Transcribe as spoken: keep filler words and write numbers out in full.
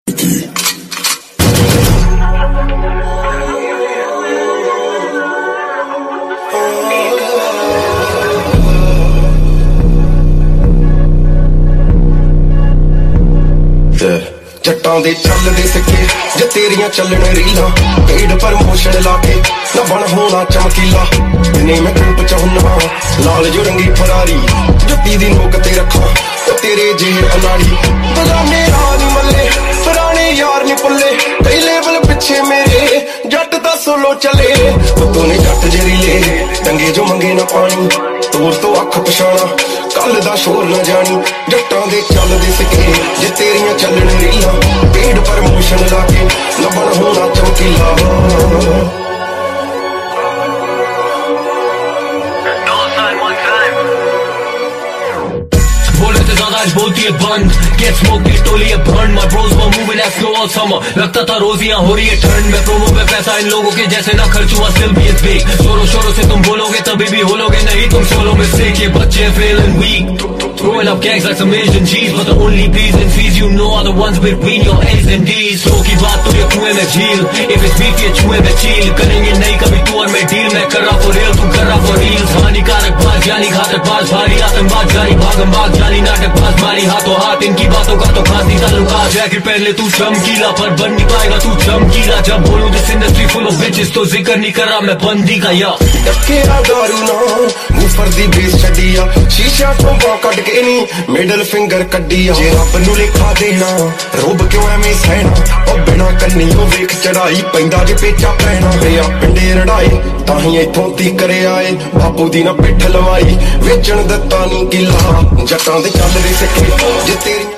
जट्टां दे चलदे सिक्के जे तेरियां चलन रीलां पेड प्रमोशन लाके ना बन होना चमकीला इन्ने मैं धूप च हुन्ना लाल जो रंगी फरारी जुत्ती दी नोक ते रखा ते तेरे जेह अनाड़ी बगाने रानी मल्ले पुराने यार नी पुल्ले कई लेवल पिछे मेरे जट दा सोलो चले तूने जट जरीले टंगे जो मंगे ना पानी तोर तो अख पछाणा कल दा शोर ना जानी जट्टां दे चलदे सिक्के जे तेरियां चलन रीलां पेड प्रमोशन लाके ना बन होना चमकीला आज बोलती है बंद get smoke की टोली है बंद my bros were moving as slow all summer लगता था रोजियां हो रही है ठंड में प्रोमो पे पैसा इन लोगों के जैसे ना खर्च हुआ still be as big शोरों शोरों से तुम बोलोगे तभी भी होलोगे नहीं तुम सोलो में sick ये बच्चे feeling weak throwing up gangs like some Asian G's but the only B's and C's you know are the ones between your A's and D's slow की बात तो ये कुएं में झील if it's beef ये छुए में चील करेंगे नहीं कभी तू और मैं डील मैं कर रहा for real तू कर रहा for real हानिकारक बात जानी घातक बात भारी आतंकवाद जारी भागम भाग जानी नाटक बात मारी हाथों हाथ इनकी बातों का तो खास नहीं ताल्लुकात जैकेट पहन ले तू चमकीला पर बन नहीं पाएगा तू चमकीला जब बोलूं this industry full of bitches तो जिक्र नहीं कर रहा मैं बंदी का या टकेरा दारू ना मुफर दी बेस छड़िया शीशा तो बां कट के नहीं मिडल फिंगर कड्डिया जे रब नू लिखा देना रोब क्यों एवें सहना ओ बिना कन्नियों वेख चढ़ाई पैंदा जे पेचा पैना रिया पिंडे रड़ाए ताही इथों ती करे आए बापू दी ना पिठ लवाई वेचण दत्ता नी किला जट्टां दे चलदे सिक्के जे तेरी